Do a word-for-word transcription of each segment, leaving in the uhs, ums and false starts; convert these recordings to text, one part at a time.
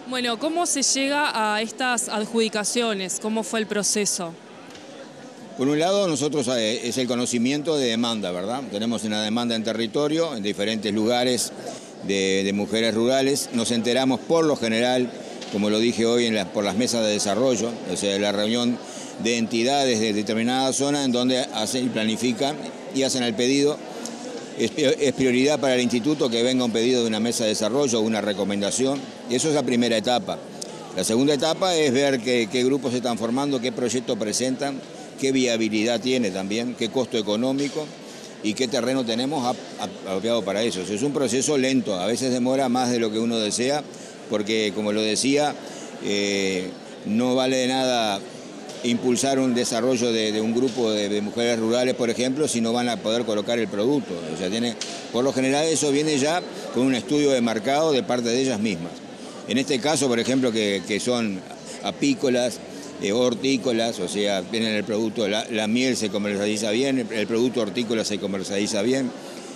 Bueno, ¿cómo se llega a estas adjudicaciones? ¿Cómo fue el proceso? Por un lado, nosotros eh, es el conocimiento de demanda, ¿verdad? Tenemos una demanda en territorio, en diferentes lugares de, de mujeres rurales. Nos enteramos por lo general, como lo dije hoy, en la, por las mesas de desarrollo, o sea, la reunión de entidades de determinada zona en donde hacen y planifican y hacen el pedido. Es, es prioridad para el instituto que venga un pedido de una mesa de desarrollo o una recomendación. Y eso es la primera etapa. La segunda etapa es ver qué, qué grupos se están formando, qué proyectos presentan, qué viabilidad tiene también, qué costo económico y qué terreno tenemos apropiado para eso. Es un proceso lento, a veces demora más de lo que uno desea, porque como lo decía, eh, no vale de nada impulsar un desarrollo de, de un grupo de, de mujeres rurales, por ejemplo, si no van a poder colocar el producto. O sea, tiene, por lo general eso viene ya con un estudio de mercado de parte de ellas mismas. En este caso, por ejemplo, que, que son apícolas, eh, hortícolas, o sea, viene el producto, la, la miel se comercializa bien, el, el producto hortícola se comercializa bien.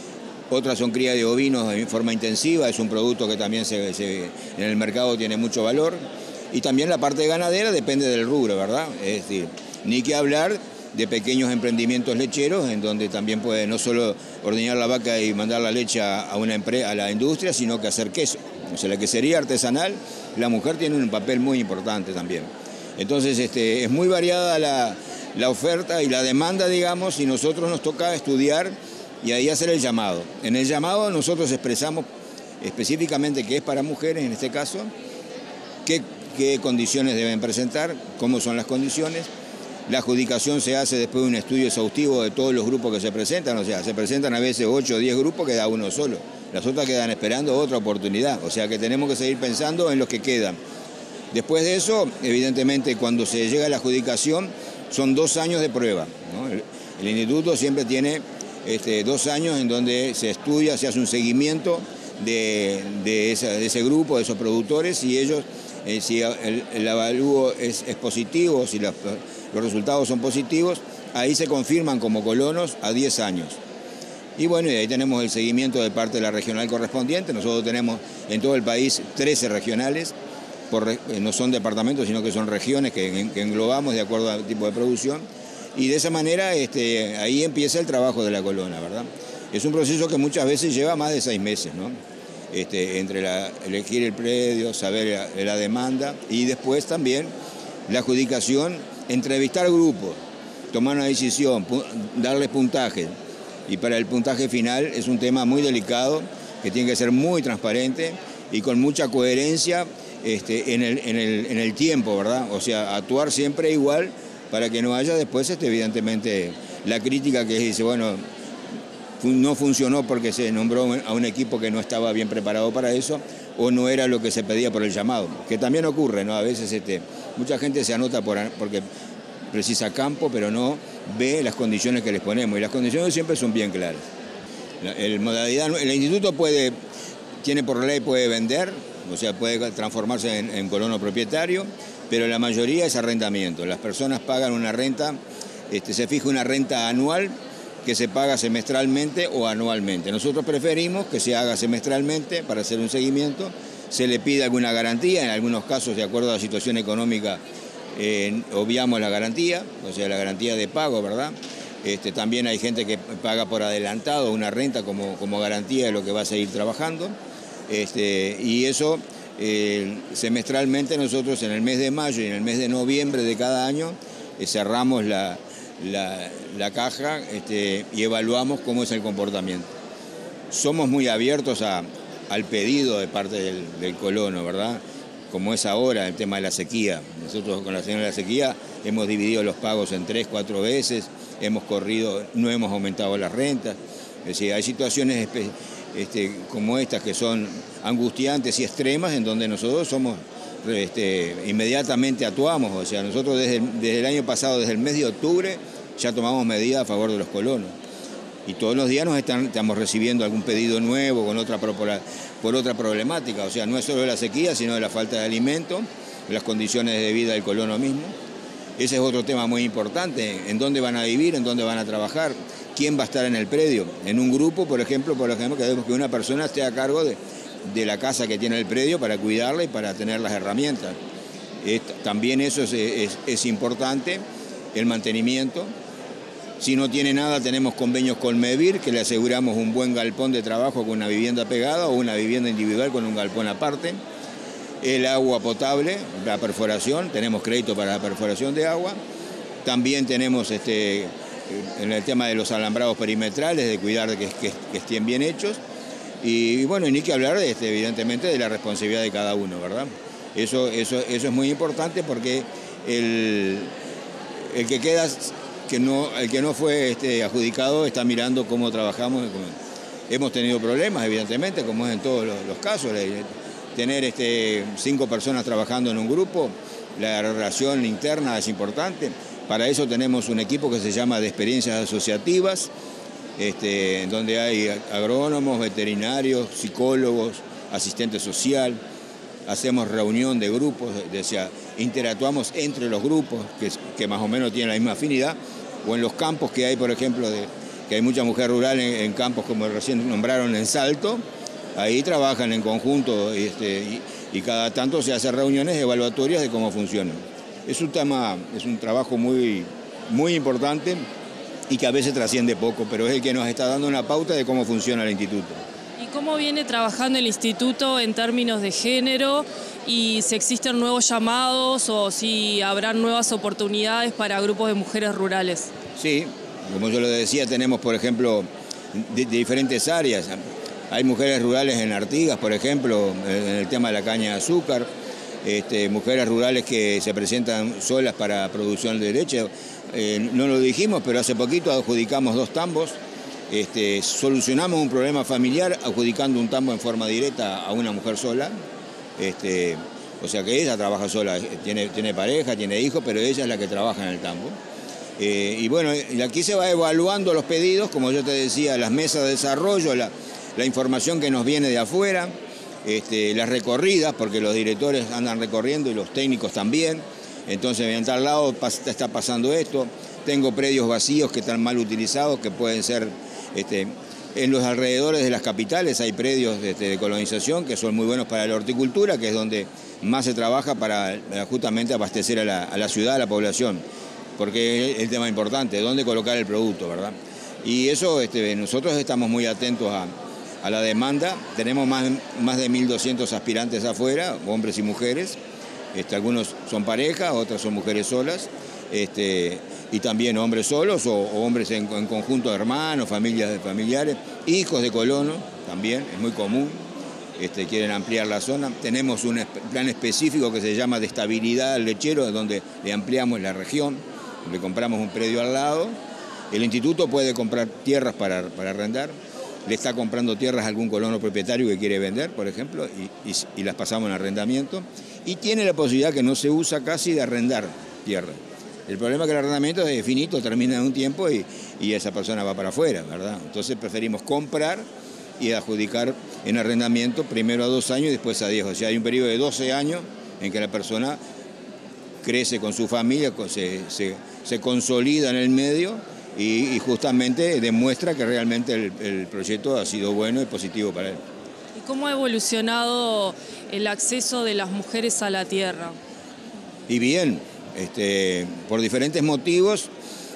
Otras son cría de ovinos en forma intensiva, es un producto que también se, se, en el mercado tiene mucho valor. Y también la parte ganadera depende del rubro, ¿verdad? Es decir, ni que hablar de pequeños emprendimientos lecheros, en donde también puede no solo ordeñar la vaca y mandar la leche a, una empresa, a la industria, sino que hacer queso. O sea, la quesería artesanal, la mujer tiene un papel muy importante también. Entonces, este, es muy variada la, la oferta y la demanda, digamos, y nosotros nos toca estudiar y ahí hacer el llamado. En el llamado nosotros expresamos específicamente que es para mujeres, en este caso, qué qué condiciones deben presentar, cómo son las condiciones. La adjudicación se hace después de un estudio exhaustivo de todos los grupos que se presentan, o sea, se presentan a veces ocho o diez grupos, queda uno solo. Las otras quedan esperando otra oportunidad, o sea que tenemos que seguir pensando en los que quedan. Después de eso, evidentemente, cuando se llega a la adjudicación, son dos años de prueba, ¿no? El, el instituto siempre tiene este, dos años en donde se estudia, se hace un seguimiento de, de, esa, de ese grupo, de esos productores, y ellos... Eh, si el, el avalúo es, es positivo, si los, los resultados son positivos, ahí se confirman como colonos a diez años. Y bueno, y ahí tenemos el seguimiento de parte de la regional correspondiente. Nosotros tenemos en todo el país trece regionales, por, eh, no son departamentos, sino que son regiones que, que englobamos de acuerdo al tipo de producción. Y de esa manera este, ahí empieza el trabajo de la colona, ¿verdad? Es un proceso que muchas veces lleva más de seis meses, ¿no? Este, entre la, elegir el predio, saber la, la demanda y después también la adjudicación, entrevistar grupos, tomar una decisión, pu darles puntaje. Y para el puntaje final es un tema muy delicado que tiene que ser muy transparente y con mucha coherencia este, en, el, en, el, en el tiempo, ¿verdad? O sea, actuar siempre igual para que no haya después, este, evidentemente, la crítica que dice, bueno, no funcionó porque se nombró a un equipo que no estaba bien preparado para eso o no era lo que se pedía por el llamado, que también ocurre, ¿no? A veces este, mucha gente se anota por, porque precisa campo, pero no ve las condiciones que les ponemos y las condiciones siempre son bien claras. La, el, modalidad, el instituto puede, tiene por ley, puede vender, o sea, puede transformarse en, en colono propietario, pero la mayoría es arrendamiento. Las personas pagan una renta, este, se fija una renta anual que se paga semestralmente o anualmente. Nosotros preferimos que se haga semestralmente para hacer un seguimiento, se le pide alguna garantía, en algunos casos de acuerdo a la situación económica eh, obviamos la garantía, o sea la garantía de pago, ¿verdad? Este, también hay gente que paga por adelantado una renta como, como garantía de lo que va a seguir trabajando, este, y eso eh, semestralmente nosotros en el mes de mayo y en el mes de noviembre de cada año eh, cerramos la La, la caja este, y evaluamos cómo es el comportamiento. Somos muy abiertos a, al pedido de parte del, del colono, ¿verdad? Como es ahora el tema de la sequía. Nosotros con la señora de la sequía hemos dividido los pagos en tres, cuatro veces, hemos corrido, no hemos aumentado las rentas. Es decir, hay situaciones este, como estas que son angustiantes y extremas en donde nosotros somos... Este, inmediatamente actuamos, o sea, nosotros desde, desde el año pasado, desde el mes de octubre, ya tomamos medidas a favor de los colonos. Y todos los días nos están, estamos recibiendo algún pedido nuevo con otra, por, por otra problemática, o sea, no es solo de la sequía, sino de la falta de alimento, de las condiciones de vida del colono mismo. Ese es otro tema muy importante, en dónde van a vivir, en dónde van a trabajar, quién va a estar en el predio. En un grupo, por ejemplo, por ejemplo, queremos que una persona esté a cargo de de la casa que tiene el predio para cuidarla y para tener las herramientas. Es, también eso es, es, es importante, el mantenimiento. Si no tiene nada, tenemos convenios con Mevir, que le aseguramos un buen galpón de trabajo con una vivienda pegada o una vivienda individual con un galpón aparte. El agua potable, la perforación, tenemos crédito para la perforación de agua. También tenemos este, en el tema de los alambrados perimetrales, de cuidar de que, que, que estén bien hechos. Y bueno, ni que hablar, de este, evidentemente, de la responsabilidad de cada uno, ¿verdad? Eso, eso, eso es muy importante porque el, el que queda... que no, el que no fue este, adjudicado está mirando cómo trabajamos. Hemos tenido problemas, evidentemente, como es en todos los, los casos. Tener este, cinco personas trabajando en un grupo, la relación interna es importante. Para eso tenemos un equipo que se llama de experiencias asociativas, este, donde hay agrónomos, veterinarios, psicólogos, asistente social. Hacemos reunión de grupos, o sea, interactuamos entre los grupos que, que más o menos tienen la misma afinidad, o en los campos que hay, por ejemplo, de, que hay mucha mujer rural en, en campos como recién nombraron en Salto, ahí trabajan en conjunto este, y, y cada tanto se hacen reuniones evaluatorias de cómo funcionan. Es un tema, es un trabajo muy, muy importante y que a veces trasciende poco, pero es el que nos está dando una pauta de cómo funciona el instituto. ¿Y cómo viene trabajando el instituto en términos de género y si existen nuevos llamados o si habrá nuevas oportunidades para grupos de mujeres rurales? Sí, como yo lo decía, tenemos, por ejemplo, de, de diferentes áreas. Hay mujeres rurales en Artigas, por ejemplo, en el tema de la caña de azúcar, este, mujeres rurales que se presentan solas para producción de leche. Eh, no lo dijimos, pero hace poquito adjudicamos dos tambos. Este, solucionamos un problema familiar adjudicando un tambo en forma directa a una mujer sola, este, o sea que ella trabaja sola, tiene, tiene pareja, tiene hijos, pero ella es la que trabaja en el tambo. Eh, y bueno, aquí se va evaluando los pedidos, como yo te decía, las mesas de desarrollo, la, la información que nos viene de afuera, este, las recorridas, porque los directores andan recorriendo y los técnicos también, entonces en tal lado está pasando esto, tengo predios vacíos que están mal utilizados, que pueden ser... Este, en los alrededores de las capitales hay predios de, de colonización que son muy buenos para la horticultura, que es donde más se trabaja para justamente abastecer a la, a la ciudad, a la población, porque es el tema importante, dónde colocar el producto, ¿verdad? Y eso este, nosotros estamos muy atentos a, a la demanda, tenemos más, más de mil doscientos aspirantes afuera, hombres y mujeres, este, algunos son pareja, otras son mujeres solas, este, y también hombres solos o, o hombres en, en conjunto de hermanos, familias de familiares, hijos de colonos, también es muy común, este, quieren ampliar la zona. Tenemos un plan específico que se llama de estabilidad al lechero, donde le ampliamos la región, le compramos un predio al lado, el instituto puede comprar tierras para, para arrendar, le está comprando tierras a algún colono propietario que quiere vender, por ejemplo, y, y, y las pasamos en arrendamiento, y tiene la posibilidad que no se usa casi de arrendar tierra. El problema es que el arrendamiento es finito, termina en un tiempo y, y esa persona va para afuera, ¿verdad? Entonces preferimos comprar y adjudicar en arrendamiento primero a dos años y después a diez. O sea, hay un periodo de doce años en que la persona crece con su familia, se, se, se consolida en el medio y, y justamente demuestra que realmente el, el proyecto ha sido bueno y positivo para él. ¿Y cómo ha evolucionado el acceso de las mujeres a la tierra? Y bien. Este, por diferentes motivos,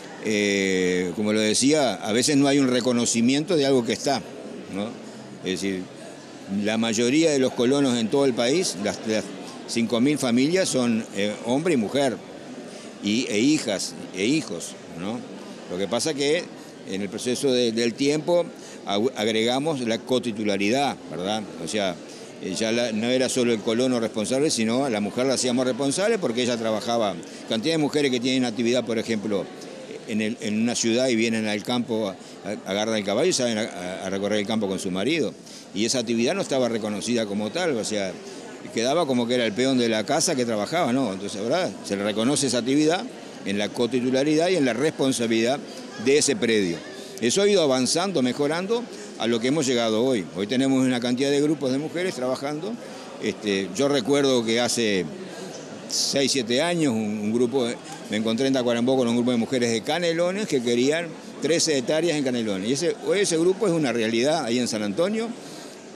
eh, como lo decía, a veces no hay un reconocimiento de algo que está, ¿no? Es decir, la mayoría de los colonos en todo el país, las, las cinco mil familias son eh, hombre y mujer, y, e hijas e hijos, ¿no? Lo que pasa que en el proceso de, del tiempo agregamos la cotitularidad, ¿verdad? O sea, ya la, no era solo el colono responsable, sino a la mujer la hacíamos responsable porque ella trabajaba. Cantidad de mujeres que tienen actividad, por ejemplo, en, el, en una ciudad y vienen al campo, a, a, agarran el caballo y salen a, a recorrer el campo con su marido. Y esa actividad no estaba reconocida como tal, o sea, quedaba como que era el peón de la casa que trabajaba, ¿no? Entonces, ¿verdad? Se le reconoce esa actividad en la cotitularidad y en la responsabilidad de ese predio. Eso ha ido avanzando, mejorando a lo que hemos llegado hoy. Hoy tenemos una cantidad de grupos de mujeres trabajando. Este, yo recuerdo que hace seis, siete años un, un grupo, me encontré en Tacuarembó con un grupo de mujeres de Canelones que querían trece hectáreas en Canelones. Y ese, hoy ese grupo es una realidad ahí en San Antonio.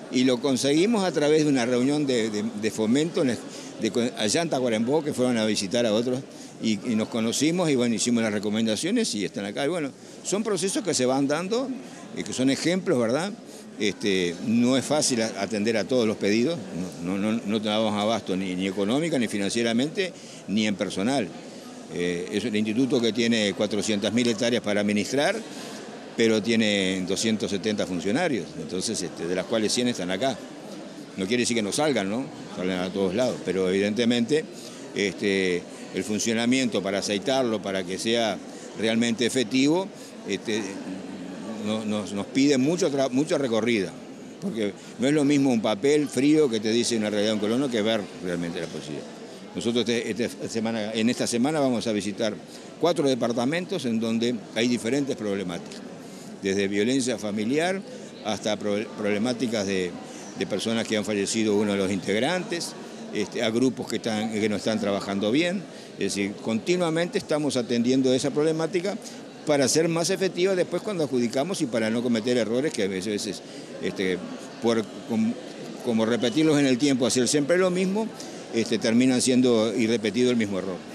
Y lo conseguimos a través de una reunión de, de, de fomento de, de, allá en Tacuarembó, que fueron a visitar a otros, y, y nos conocimos y bueno, hicimos las recomendaciones y están acá. Y bueno, son procesos que se van dando, eh, que son ejemplos, ¿verdad? Este, no es fácil atender a todos los pedidos, no, no, no, no damos abasto ni, ni económica, ni financieramente, ni en personal. Eh, es un instituto que tiene cuatrocientas mil hectáreas para administrar, pero tiene doscientos setenta funcionarios, entonces este, de las cuales cien están acá. No quiere decir que no salgan, ¿no? Salen a todos lados, pero evidentemente este, el funcionamiento para aceitarlo, para que sea realmente efectivo, este, no, nos, nos pide mucho, mucha recorrida, porque no es lo mismo un papel frío que te dice una realidad de un colono que ver realmente la posibilidad. Nosotros este, esta semana, en esta semana vamos a visitar cuatro departamentos en donde hay diferentes problemáticas, desde violencia familiar hasta problemáticas de, de personas que han fallecido uno de los integrantes, este, a grupos que, están, que no están trabajando bien. Es decir, continuamente estamos atendiendo esa problemática para ser más efectiva después cuando adjudicamos y para no cometer errores que a veces, este, por, como, como repetirlos en el tiempo, hacer siempre lo mismo, este, terminan siendo irrepetido el mismo error.